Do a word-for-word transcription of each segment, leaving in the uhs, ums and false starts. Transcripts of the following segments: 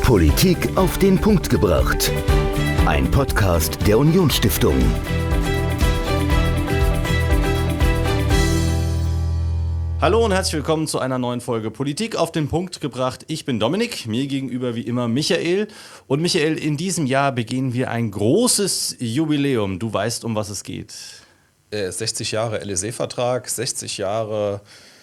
Politik auf den Punkt gebracht. Ein Podcast der Unionsstiftung. Hallo und herzlich willkommen zu einer neuen Folge Politik auf den Punkt gebracht. Ich bin Dominik, mir gegenüber wie immer Michael. Und Michael, in diesem Jahr begehen wir ein großes Jubiläum. Du weißt, um was es geht. Äh, sechzig Jahre Élysée-Vertrag, sechzig Jahre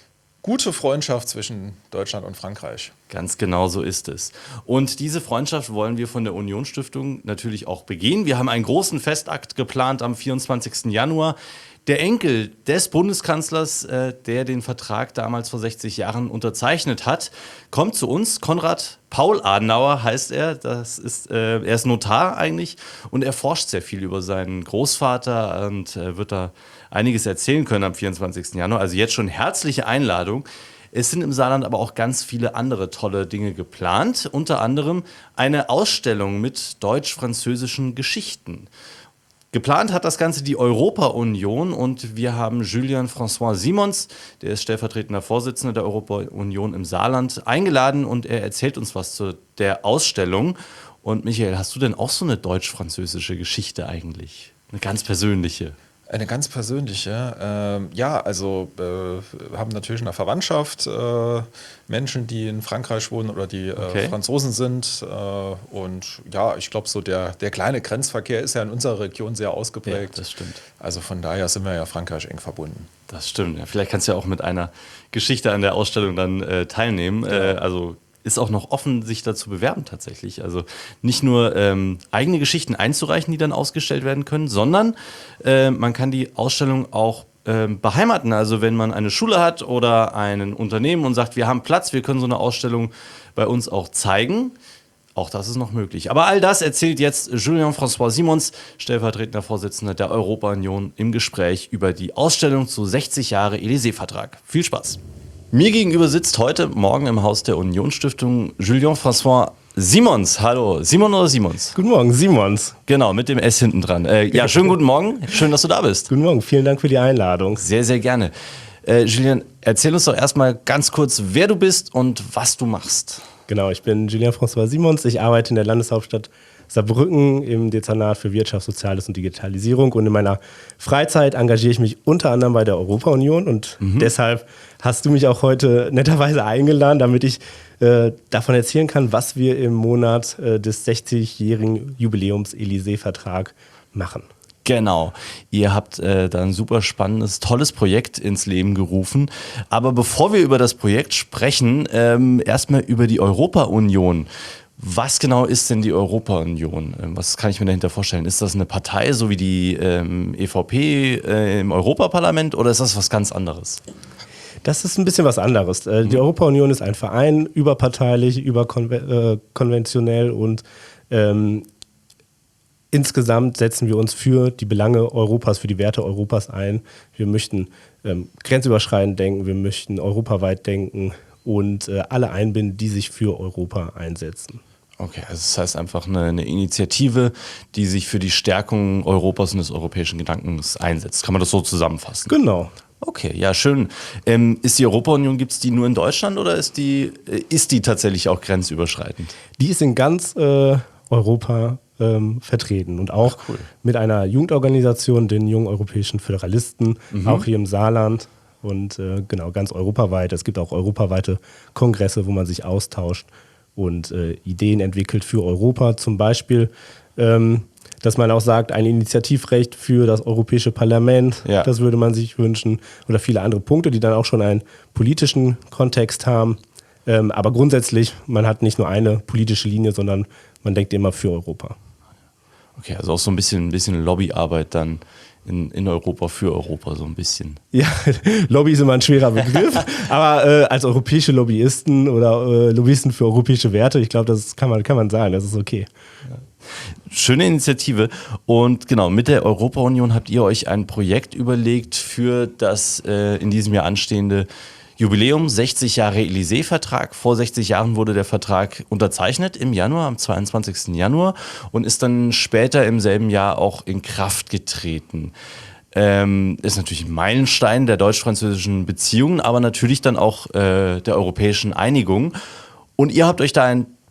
gute Freundschaft zwischen Deutschland und Frankreich. Ganz genau so ist es. Und diese Freundschaft wollen wir von der Unionsstiftung natürlich auch begehen. Wir haben einen großen Festakt geplant am vierundzwanzigsten Januar. Der Enkel des Bundeskanzlers, äh, der den Vertrag damals vor sechzig Jahren unterzeichnet hat, kommt zu uns. Konrad Paul Adenauer heißt er. Das ist, äh, er ist Notar eigentlich und er forscht sehr viel über seinen Großvater und äh, wird da einiges erzählen können am vierundzwanzigsten Januar. Also jetzt schon herzliche Einladung. Es sind im Saarland aber auch ganz viele andere tolle Dinge geplant. Unter anderem eine Ausstellung mit deutsch-französischen Geschichten. Geplant hat das Ganze die Europa-Union und wir haben Julien François Simons, der ist stellvertretender Vorsitzender der Europa-Union im Saarland, eingeladen und er erzählt uns was zu der Ausstellung. Und Michael, hast du denn auch so eine deutsch-französische Geschichte eigentlich? Eine ganz persönliche? Eine ganz persönliche, ähm, ja, also äh, haben natürlich eine Verwandtschaft, äh, Menschen, die in Frankreich wohnen oder die äh, Okay. Franzosen sind. Äh, und ja, ich glaube, so der, der kleine Grenzverkehr ist ja in unserer Region sehr ausgeprägt. Ja, das stimmt. Also von daher sind wir ja Frankreich eng verbunden. Das stimmt. Ja, vielleicht kannst du ja auch mit einer Geschichte an der Ausstellung dann äh, teilnehmen. Äh, also ist auch noch offen, sich da zu bewerben tatsächlich. Also nicht nur ähm, eigene Geschichten einzureichen, die dann ausgestellt werden können, sondern äh, man kann die Ausstellung auch ähm, beheimaten. Also wenn man eine Schule hat oder ein Unternehmen und sagt, wir haben Platz, wir können so eine Ausstellung bei uns auch zeigen. Auch das ist noch möglich. Aber all das erzählt jetzt Julien François Simons, stellvertretender Vorsitzender der Europa-Union, im Gespräch über die Ausstellung zu sechzig Jahre Élysée-Vertrag. Viel Spaß! Mir gegenüber sitzt heute Morgen im Haus der Unionsstiftung Julien François Simons. Hallo, Simon oder Simons? Guten Morgen, Simons. Genau, mit dem S hinten dran. Äh, ja, schönen guten Morgen. Schön, dass du da bist. Guten Morgen, vielen Dank für die Einladung. Sehr, sehr gerne. Äh, Julien, erzähl uns doch erstmal ganz kurz, wer du bist und was du machst. Genau, ich bin Julien François Simons. Ich arbeite in der Landeshauptstadt Saarbrücken im Dezernat für Wirtschaft, Soziales und Digitalisierung. Und in meiner Freizeit engagiere ich mich unter anderem bei der Europa-Union. Und mhm. deshalb hast du mich auch heute netterweise eingeladen, damit ich äh, davon erzählen kann, was wir im Monat äh, des sechzigjährigen Jubiläums Élysée-Vertrag machen. Genau. Ihr habt äh, da ein super spannendes, tolles Projekt ins Leben gerufen. Aber bevor wir über das Projekt sprechen, ähm, erstmal über die Europa-Union. Was genau ist denn die Europa-Union? Was kann ich mir dahinter vorstellen? Ist das eine Partei, so wie die ähm, E V P äh, im Europaparlament, oder ist das was ganz anderes? Das ist ein bisschen was anderes. Äh, die Europa-Union ist ein Verein, überparteilich, überkonventionell und ähm, insgesamt setzen wir uns für die Belange Europas, für die Werte Europas ein. Wir möchten ähm, grenzüberschreitend denken, wir möchten europaweit denken und äh, alle einbinden, die sich für Europa einsetzen. Okay, also das heißt einfach eine, eine Initiative, die sich für die Stärkung Europas und des europäischen Gedankens einsetzt. Kann man das so zusammenfassen? Genau. Okay, ja, schön. Ähm, ist die Europa-Union, gibt es die nur in Deutschland oder ist die, äh, ist die tatsächlich auch grenzüberschreitend? Die ist in ganz äh, Europa ähm, vertreten und auch Ach, cool. mit einer Jugendorganisation, den Jungen Europäischen Föderalisten, mhm. auch hier im Saarland. Und äh, genau, ganz europaweit. Es gibt auch europaweite Kongresse, wo man sich austauscht und äh, Ideen entwickelt für Europa. Zum Beispiel, ähm, dass man auch sagt, ein Initiativrecht für das Europäische Parlament, Ja. das würde man sich wünschen. Oder viele andere Punkte, die dann auch schon einen politischen Kontext haben. Ähm, aber grundsätzlich, man hat nicht nur eine politische Linie, sondern man denkt immer für Europa. Okay, also auch so ein bisschen, ein bisschen Lobbyarbeit dann in, in Europa, für Europa so ein bisschen. Ja, Lobby ist immer ein schwerer Begriff, aber äh, als europäische Lobbyisten oder äh, Lobbyisten für europäische Werte, ich glaube, das kann man, kann man sagen, das ist okay. Ja. Schöne Initiative. Und genau, mit der Europa-Union habt ihr euch ein Projekt überlegt für das äh, in diesem Jahr anstehende Jubiläum, sechzig Jahre Élysée-Vertrag. Vor sechzig Jahren wurde der Vertrag unterzeichnet im Januar, am zweiundzwanzigsten Januar und ist dann später im selben Jahr auch in Kraft getreten. Ähm, ist natürlich ein Meilenstein der deutsch-französischen Beziehungen, aber natürlich dann auch äh, der europäischen Einigung. Und ihr habt euch da ein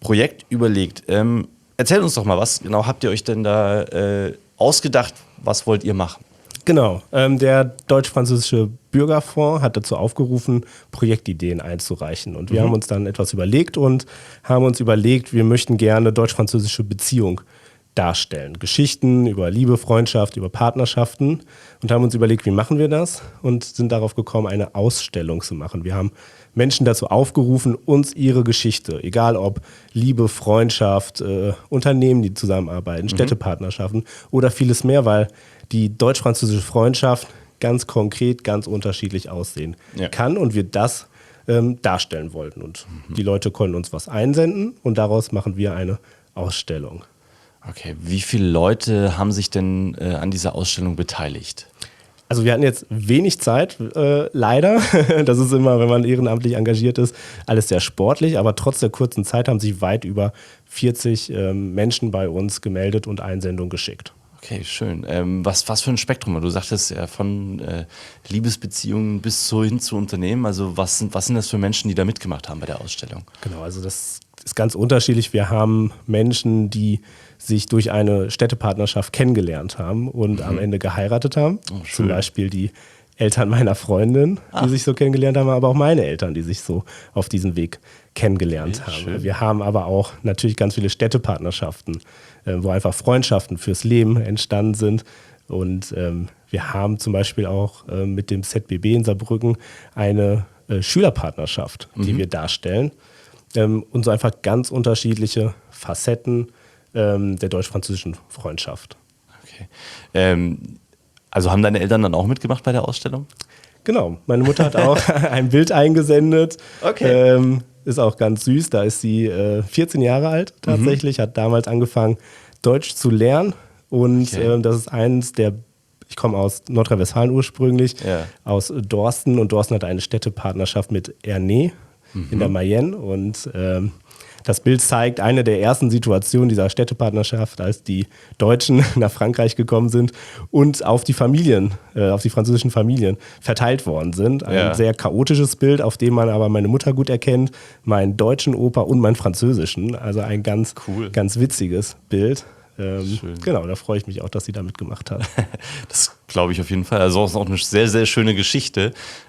Projekt überlegt. Ähm, erzählt uns doch mal, was genau habt ihr euch denn da äh, ausgedacht? Was wollt ihr machen? Genau, ähm, der Deutsch-Französische Bürgerfonds hat dazu aufgerufen, Projektideen einzureichen. Und wir Mhm. haben uns dann etwas überlegt und haben uns überlegt, wir möchten gerne deutsch-französische Beziehung darstellen. Geschichten über Liebe, Freundschaft, über Partnerschaften und haben uns überlegt, wie machen wir das und sind darauf gekommen, eine Ausstellung zu machen. Wir haben Menschen dazu aufgerufen, uns ihre Geschichte, egal ob Liebe, Freundschaft, äh, Unternehmen, die zusammenarbeiten, Städtepartnerschaften oder vieles mehr, weil die deutsch-französische Freundschaft ganz konkret, ganz unterschiedlich aussehen Ja. kann und wir das ähm, darstellen wollten. Und die Leute konnten uns was einsenden und daraus machen wir eine Ausstellung. Okay, wie viele Leute haben sich denn äh, an dieser Ausstellung beteiligt? Also wir hatten jetzt wenig Zeit, äh, leider. Das ist immer, wenn man ehrenamtlich engagiert ist, alles sehr sportlich. Aber trotz der kurzen Zeit haben sich weit über vierzig ähm, Menschen bei uns gemeldet und Einsendungen geschickt. Okay, schön. Ähm, was, was für ein Spektrum? Du sagtest ja von äh, Liebesbeziehungen bis so hin zu Unternehmen. Also was sind, was sind das für Menschen, die da mitgemacht haben bei der Ausstellung? Genau, also das ist ganz unterschiedlich. Wir haben Menschen, die sich durch eine Städtepartnerschaft kennengelernt haben und am Ende geheiratet haben. Oh, schön. Zum Beispiel die Eltern meiner Freundin, die sich so kennengelernt haben, aber auch meine Eltern, die sich so auf diesem Weg kennengelernt Okay, haben. schön. Wir haben aber auch natürlich ganz viele Städtepartnerschaften, äh, wo einfach Freundschaften fürs Leben entstanden sind. Und ähm, wir haben zum Beispiel auch äh, mit dem Z B B in Saarbrücken eine äh, Schülerpartnerschaft, die wir darstellen. Ähm, und so einfach ganz unterschiedliche Facetten ähm, der deutsch-französischen Freundschaft. Okay. Ähm, also haben deine Eltern dann auch mitgemacht bei der Ausstellung? Genau, meine Mutter hat auch ein Bild eingesendet. Okay. Ähm, ist auch ganz süß, da ist sie äh, vierzehn Jahre alt tatsächlich, hat damals angefangen, Deutsch zu lernen. Und Okay. ähm, das ist eins der, ich komme aus Nordrhein-Westfalen ursprünglich, Ja. aus Dorsten. Und Dorsten hat eine Städtepartnerschaft mit Ernée in der Mayenne. Und ähm, das Bild zeigt eine der ersten Situationen dieser Städtepartnerschaft, als die Deutschen nach Frankreich gekommen sind und auf die Familien, äh, auf die französischen Familien verteilt worden sind. Ein Ja. sehr chaotisches Bild, auf dem man aber meine Mutter gut erkennt, meinen deutschen Opa und meinen französischen. Also ein ganz, Cool. ganz witziges Bild. Ähm, Schön. genau, da freue ich mich auch, dass sie da mitgemacht hat. Das glaube ich auf jeden Fall. Also es ist auch eine sehr, sehr schöne Geschichte.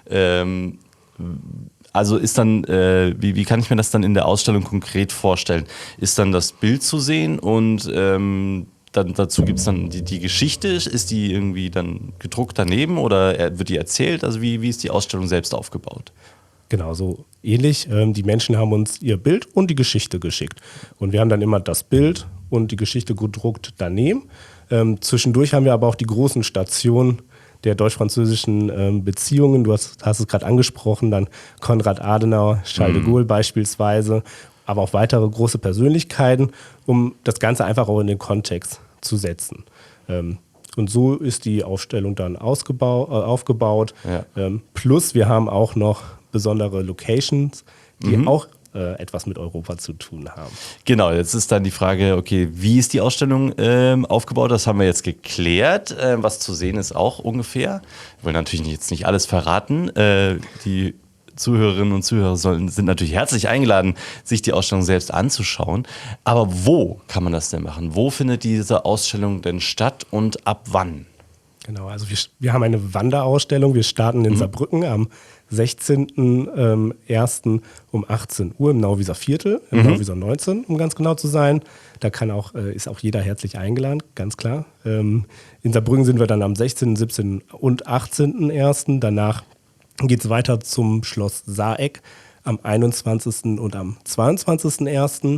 Ähm, also ist dann, äh, wie, wie kann ich mir das dann in der Ausstellung konkret vorstellen? Ist dann das Bild zu sehen und ähm, dann, dazu gibt es dann die, die Geschichte? Ist die irgendwie dann gedruckt daneben oder er- wird die erzählt? Also wie, wie ist die Ausstellung selbst aufgebaut? Genau, so ähnlich. Ähm, die Menschen haben uns ihr Bild und die Geschichte geschickt. Und wir haben dann immer das Bild und die Geschichte gedruckt daneben. Ähm, zwischendurch haben wir aber auch die großen Stationen der deutsch-französischen ähm, Beziehungen. Du hast, hast es gerade angesprochen, dann Konrad Adenauer, Charles de Gaulle beispielsweise, aber auch weitere große Persönlichkeiten, um das Ganze einfach auch in den Kontext zu setzen. Ähm, und so ist die Ausstellung dann ausgebau- äh, aufgebaut. Ja. Ähm, plus wir haben auch noch besondere Locations, die auch äh, etwas mit Europa zu tun haben. Genau, jetzt ist dann die Frage, okay, wie ist die Ausstellung ähm, aufgebaut? Das haben wir jetzt geklärt. Ähm, was zu sehen ist auch ungefähr. Wir wollen natürlich jetzt nicht alles verraten. Äh, die Zuhörerinnen und Zuhörer sollen, sind natürlich herzlich eingeladen, sich die Ausstellung selbst anzuschauen. Aber wo kann man das denn machen? Wo findet diese Ausstellung denn statt und ab wann? Genau, also wir, wir haben eine Wanderausstellung. Wir starten in Saarbrücken am sechzehnten ersten um achtzehn Uhr im Nauwieser Viertel, im Mhm. Nauwieser neunzehn, um ganz genau zu sein. Da kann auch, äh, ist auch jeder herzlich eingeladen, ganz klar. Ähm, in Saarbrücken sind wir dann am sechzehnten, siebzehnten und achtzehnten ersten Danach geht es weiter zum Schloss Saareck am einundzwanzigsten und am zweiundzwanzigsten ersten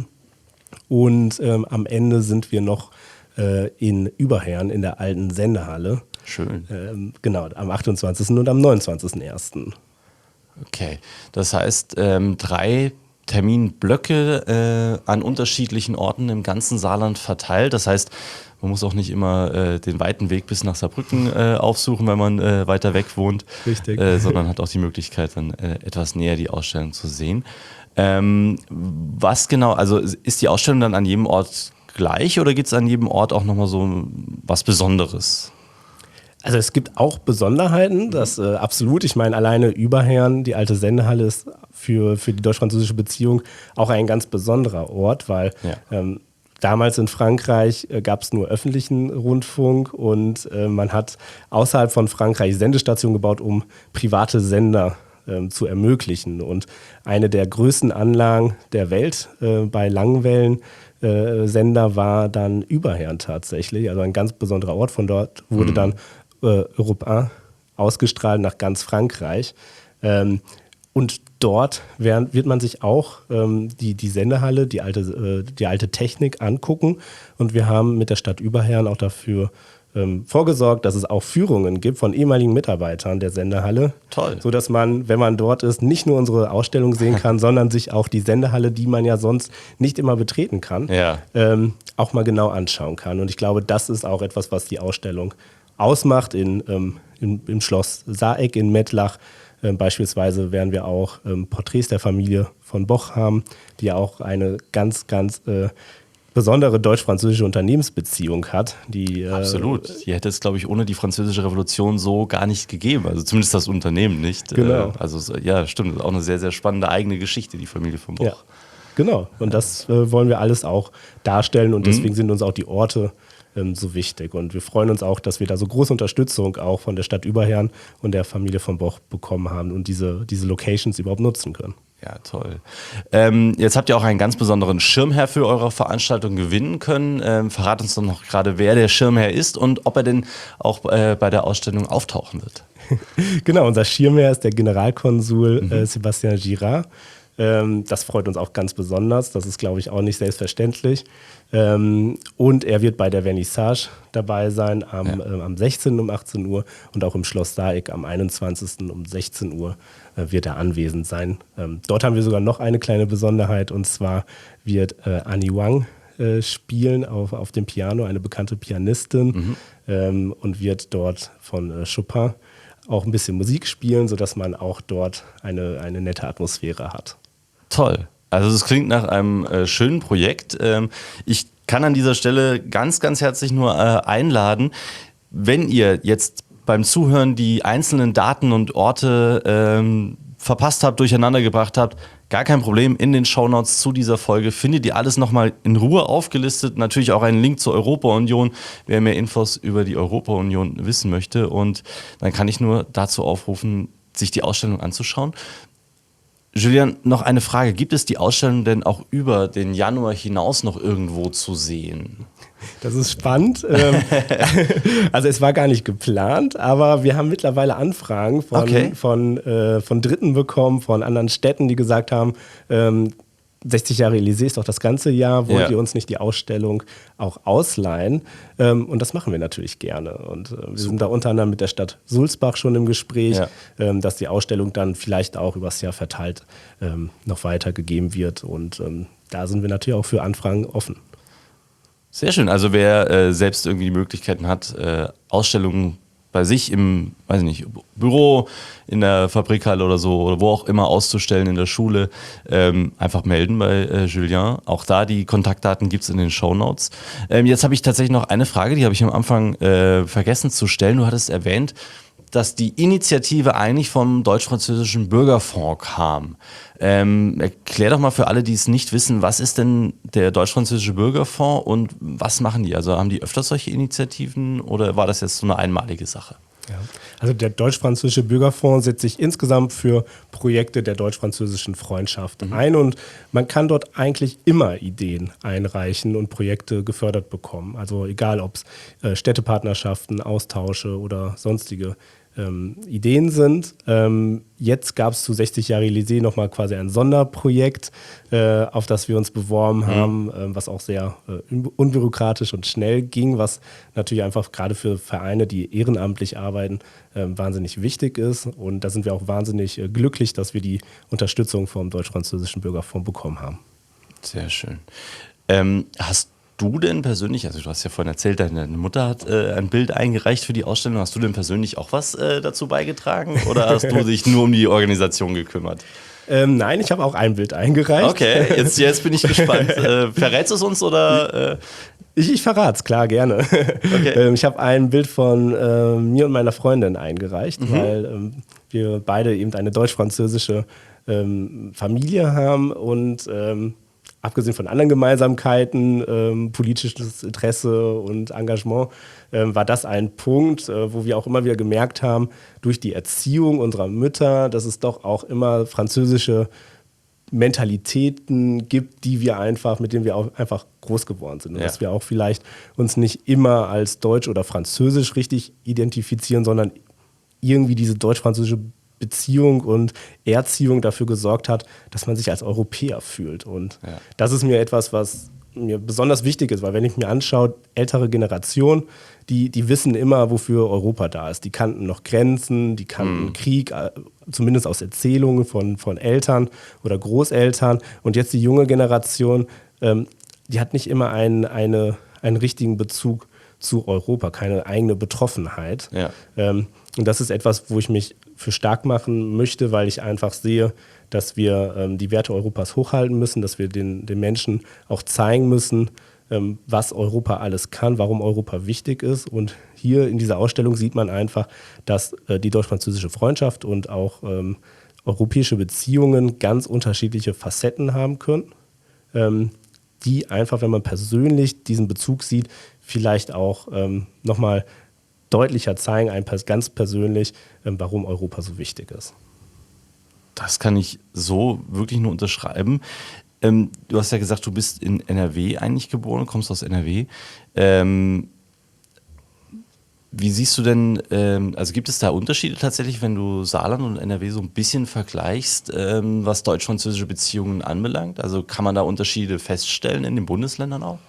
Und ähm, am Ende sind wir noch äh, in Überherrn in der alten Sendehalle. Schön. Ähm, genau, am achtundzwanzigsten und am neunundzwanzigsten ersten Okay, das heißt ähm, drei Terminblöcke äh, an unterschiedlichen Orten im ganzen Saarland verteilt. Das heißt, man muss auch nicht immer äh, den weiten Weg bis nach Saarbrücken äh, aufsuchen, wenn man äh, weiter weg wohnt, Richtig. Äh, sondern hat auch die Möglichkeit, dann äh, etwas näher die Ausstellung zu sehen. Ähm, was genau, also ist die Ausstellung dann an jedem Ort gleich oder gibt es an jedem Ort auch nochmal so was Besonderes? Also es gibt auch Besonderheiten, das äh, absolut. Ich meine, alleine Überherrn, die alte Sendehalle, ist für, für die deutsch-französische Beziehung auch ein ganz besonderer Ort, weil Ja. ähm, damals in Frankreich äh, gab es nur öffentlichen Rundfunk und äh, man hat außerhalb von Frankreich Sendestationen gebaut, um private Sender ähm, zu ermöglichen. Und eine der größten Anlagen der Welt äh, bei Langwellen äh, Sender war dann Überherrn tatsächlich, also ein ganz besonderer Ort. Von dort wurde mhm. dann äh, Europe eins ausgestrahlt nach ganz Frankreich. Ähm, und dort werden, wird man sich auch ähm, die, die Sendehalle, die alte, äh, die alte Technik angucken. Und wir haben mit der Stadt Überherrn auch dafür ähm, vorgesorgt, dass es auch Führungen gibt von ehemaligen Mitarbeitern der Sendehalle. Toll. Sodass man, wenn man dort ist, nicht nur unsere Ausstellung sehen kann, sondern sich auch die Sendehalle, die man ja sonst nicht immer betreten kann, Ja. ähm, auch mal genau anschauen kann. Und ich glaube, das ist auch etwas, was die Ausstellung ausmacht in, ähm, im, im Schloss Saeck in Mettlach. Ähm, beispielsweise werden wir auch ähm, Porträts der Familie von Boch haben, die ja auch eine ganz, ganz äh, besondere deutsch-französische Unternehmensbeziehung hat. Die, äh, Absolut. Die hätte es, glaube ich, ohne die Französische Revolution so gar nicht gegeben. Also zumindest das Unternehmen nicht. Genau. Äh, also ja, stimmt. Das ist auch eine sehr, sehr spannende eigene Geschichte, die Familie von Boch. Ja, genau. Und das äh, wollen wir alles auch darstellen und deswegen sind uns auch die Orte ähm, so wichtig. Und wir freuen uns auch, dass wir da so große Unterstützung auch von der Stadt Überherrn und der Familie von Boch bekommen haben und diese, diese Locations überhaupt nutzen können. Ja, toll. Ähm, jetzt habt ihr auch einen ganz besonderen Schirmherr für eure Veranstaltung gewinnen können. Ähm, verrat uns doch noch gerade, wer der Schirmherr ist und ob er denn auch äh, bei der Ausstellung auftauchen wird. Genau, unser Schirmherr ist der Generalkonsul mhm. äh, Sébastien Girard. Ähm, das freut uns auch ganz besonders. Das ist, glaube ich, auch nicht selbstverständlich. Ähm, und er wird bei der Vernissage dabei sein am, ja. äh, am sechzehnten um achtzehn Uhr und auch im Schloss Saeck am einundzwanzigsten um sechzehn Uhr äh, wird er anwesend sein. Ähm, dort haben wir sogar noch eine kleine Besonderheit und zwar wird äh, Annie Wang äh, spielen auf, auf dem Piano, eine bekannte Pianistin mhm. ähm, und wird dort von äh, Chopin auch ein bisschen Musik spielen, sodass man auch dort eine, eine nette Atmosphäre hat. Toll. Also es klingt nach einem äh, schönen Projekt. Ähm, ich kann an dieser Stelle ganz, ganz herzlich nur äh, einladen, wenn ihr jetzt beim Zuhören die einzelnen Daten und Orte ähm, verpasst habt, durcheinander gebracht habt, gar kein Problem. In den Shownotes zu dieser Folge findet ihr alles nochmal in Ruhe aufgelistet. Natürlich auch einen Link zur Europa-Union, wer mehr Infos über die Europa-Union wissen möchte. Und dann kann ich nur dazu aufrufen, sich die Ausstellung anzuschauen. Julian, noch eine Frage. Gibt es die Ausstellung denn auch über den Januar hinaus noch irgendwo zu sehen? Das ist spannend. Also es war gar nicht geplant, aber wir haben mittlerweile Anfragen von, okay. von, äh, von Dritten bekommen, von anderen Städten, die gesagt haben, ähm, sechzig Jahre Élysée ist doch das ganze Jahr, wollt ja. ihr uns nicht die Ausstellung auch ausleihen? Ähm, und das machen wir natürlich gerne. Und äh, wir Super. sind da unter anderem mit der Stadt Sulzbach schon im Gespräch, ja. ähm, dass die Ausstellung dann vielleicht auch übers Jahr verteilt ähm, noch weitergegeben wird. Und ähm, da sind wir natürlich auch für Anfragen offen. Sehr schön. Also wer äh, selbst irgendwie die Möglichkeiten hat, äh, Ausstellungen bei sich im, weiß ich nicht, Büro, in der Fabrikhalle oder so oder wo auch immer auszustellen in der Schule, ähm, einfach melden bei äh, Julien. Auch da die Kontaktdaten gibt es in den Shownotes. Ähm, jetzt habe ich tatsächlich noch eine Frage, die habe ich am Anfang äh, vergessen zu stellen. Du hattest erwähnt, dass die Initiative eigentlich vom Deutsch-Französischen Bürgerfonds kam. Ähm, erklär doch mal für alle, die es nicht wissen, was ist denn der Deutsch-Französische Bürgerfonds und was machen die? Also haben die öfters solche Initiativen oder war das jetzt so eine einmalige Sache? Ja. Also der Deutsch-Französische Bürgerfonds setzt sich insgesamt für Projekte der deutsch-französischen Freundschaft mhm. ein und man kann dort eigentlich immer Ideen einreichen und Projekte gefördert bekommen. Also egal, ob es äh, Städtepartnerschaften, Austausche oder sonstige ähm, Ideen sind. Ähm, jetzt gab es zu sechzig Jahre Élysée nochmal quasi ein Sonderprojekt, äh, auf das wir uns beworben mhm. haben, äh, was auch sehr äh, unbürokratisch und schnell ging, was natürlich einfach gerade für Vereine, die ehrenamtlich arbeiten, äh, wahnsinnig wichtig ist. Und da sind wir auch wahnsinnig äh, glücklich, dass wir die Unterstützung vom Deutsch-Französischen Bürgerfonds bekommen haben. Sehr schön. Ähm, hast du denn persönlich, also du hast ja vorhin erzählt, deine Mutter hat äh, ein Bild eingereicht für die Ausstellung. Hast du denn persönlich auch was äh, dazu beigetragen oder hast du dich nur um die Organisation gekümmert? Ähm, nein, ich habe auch ein Bild eingereicht. Okay, jetzt, jetzt bin ich gespannt. äh, verrätst du es uns oder? Äh Ich, ich verrate es, klar, gerne. Okay. ähm, ich habe ein Bild von äh, mir und meiner Freundin eingereicht, mhm. weil ähm, wir beide eben eine deutsch-französische ähm, Familie haben und ähm, abgesehen von anderen Gemeinsamkeiten, ähm, politisches Interesse und Engagement, ähm, war das ein Punkt, äh, wo wir auch immer wieder gemerkt haben, durch die Erziehung unserer Mütter, dass es doch auch immer französische Mentalitäten gibt, die wir einfach, mit denen wir auch einfach groß geworden sind. Und ja. dass wir auch vielleicht uns nicht immer als deutsch oder französisch richtig identifizieren, sondern irgendwie diese deutsch-französische Beziehung und Erziehung dafür gesorgt hat, dass man sich als Europäer fühlt. Und ja. das ist mir etwas, was mir besonders wichtig ist, weil wenn ich mir anschaue, ältere Generationen, die, die wissen immer, wofür Europa da ist. Die kannten noch Grenzen, die kannten mhm. Krieg, zumindest aus Erzählungen von, von Eltern oder Großeltern. Und jetzt die junge Generation, ähm, die hat nicht immer einen, eine, einen richtigen Bezug zu Europa, keine eigene Betroffenheit. Ja. Ähm, und das ist etwas, wo ich mich für stark machen möchte, weil ich einfach sehe, dass wir ähm, die Werte Europas hochhalten müssen, dass wir den, den Menschen auch zeigen müssen, ähm, was Europa alles kann, warum Europa wichtig ist. Und hier in dieser Ausstellung sieht man einfach, dass äh, die deutsch-französische Freundschaft und auch ähm, europäische Beziehungen ganz unterschiedliche Facetten haben können, ähm, die einfach, wenn man persönlich diesen Bezug sieht, vielleicht auch ähm, nochmal deutlicher zeigen, einem ganz persönlich, ähm, warum Europa so wichtig ist. Das kann ich so wirklich nur unterschreiben. Ähm, du hast ja gesagt, du bist in N R W eigentlich geboren, kommst aus N R W. Ähm, wie siehst du denn, ähm, also gibt es da Unterschiede tatsächlich, wenn du Saarland und N R W so ein bisschen vergleichst, ähm, was deutsch-französische Beziehungen anbelangt? Also kann man da Unterschiede feststellen in den Bundesländern auch?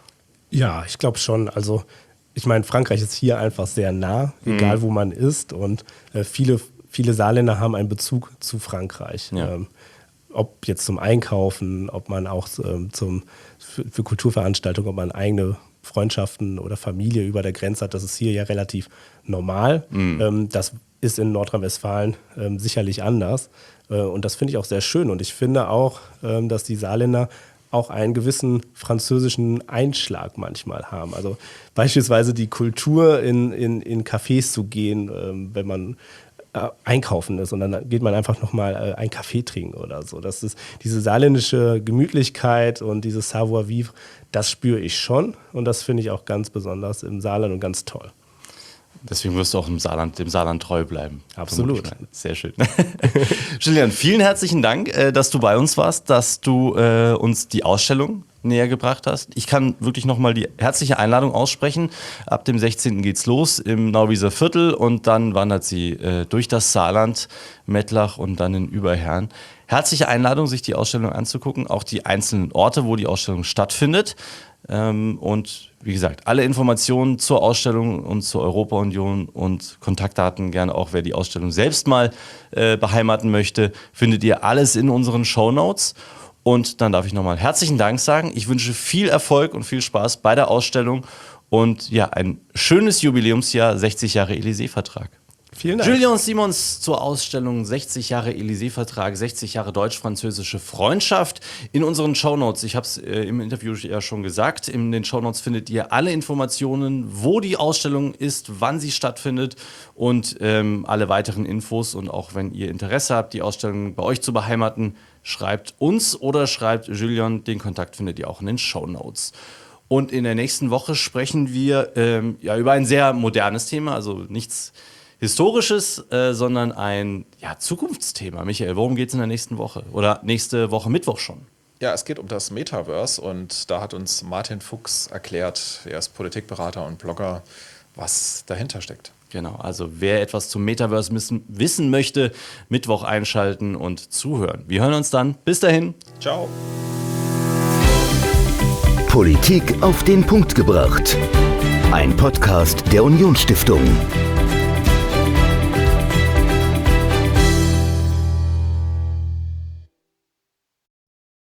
Ja, ich glaube schon. Also ich meine, Frankreich ist hier einfach sehr nah, egal mhm. wo man ist. Und äh, viele, viele Saarländer haben einen Bezug zu Frankreich. Ja. Ähm, ob jetzt zum Einkaufen, ob man auch ähm, zum, für, für Kulturveranstaltungen, ob man eigene Freundschaften oder Familie über der Grenze hat, das ist hier ja relativ normal. Mhm. Ähm, das ist in Nordrhein-Westfalen ähm, sicherlich anders. Äh, und das finde ich auch sehr schön. Und ich finde auch, ähm, dass die Saarländer auch einen gewissen französischen Einschlag manchmal haben. Also beispielsweise die Kultur, in, in, in Cafés zu gehen, ähm, wenn man äh, einkaufen ist und dann geht man einfach nochmal äh, einen Kaffee trinken oder so. Das ist diese saarländische Gemütlichkeit und dieses Savoir-vivre, das spüre ich schon und das finde ich auch ganz besonders im Saarland und ganz toll. Deswegen wirst du auch im Saarland, dem Saarland treu bleiben. Absolut. Sehr schön. Julian, vielen herzlichen Dank, äh, dass du bei uns warst, dass du äh, uns die Ausstellung näher gebracht hast. Ich kann wirklich nochmal die herzliche Einladung aussprechen. Ab dem sechzehnten geht's los im Nauwieser Viertel und dann wandert sie äh, durch das Saarland, Mettlach und dann in Überherrn. Herzliche Einladung, sich die Ausstellung anzugucken, auch die einzelnen Orte, wo die Ausstellung stattfindet. Ähm, und wie gesagt, alle Informationen zur Ausstellung und zur Europa-Union und Kontaktdaten, gerne auch, wer die Ausstellung selbst mal äh, beheimaten möchte, findet ihr alles in unseren Shownotes. Und dann darf ich nochmal herzlichen Dank sagen. Ich wünsche viel Erfolg und viel Spaß bei der Ausstellung und ja, ein schönes Jubiläumsjahr, sechzig Jahre Élysée-Vertrag. Vielen Dank. Julian Simons zur Ausstellung sechzig Jahre Élysée-Vertrag, sechzig Jahre deutsch-französische Freundschaft. In unseren Shownotes, ich habe es äh, im Interview ja schon gesagt, in den Shownotes findet ihr alle Informationen, wo die Ausstellung ist, wann sie stattfindet und ähm, alle weiteren Infos. Und auch wenn ihr Interesse habt, die Ausstellung bei euch zu beheimaten, schreibt uns oder schreibt Julian. Den Kontakt findet ihr auch in den Shownotes. Und in der nächsten Woche sprechen wir ähm, ja, über ein sehr modernes Thema, also nichts Historisches, äh, sondern ein ja, Zukunftsthema. Michael, worum geht es in der nächsten Woche? Oder nächste Woche Mittwoch schon? Ja, es geht um das Metaverse und da hat uns Martin Fuchs erklärt, er ist Politikberater und Blogger, was dahinter steckt. Genau, also wer etwas zum Metaverse wissen, wissen möchte, Mittwoch einschalten und zuhören. Wir hören uns dann. Bis dahin. Ciao. Politik auf den Punkt gebracht. Ein Podcast der Unionsstiftung.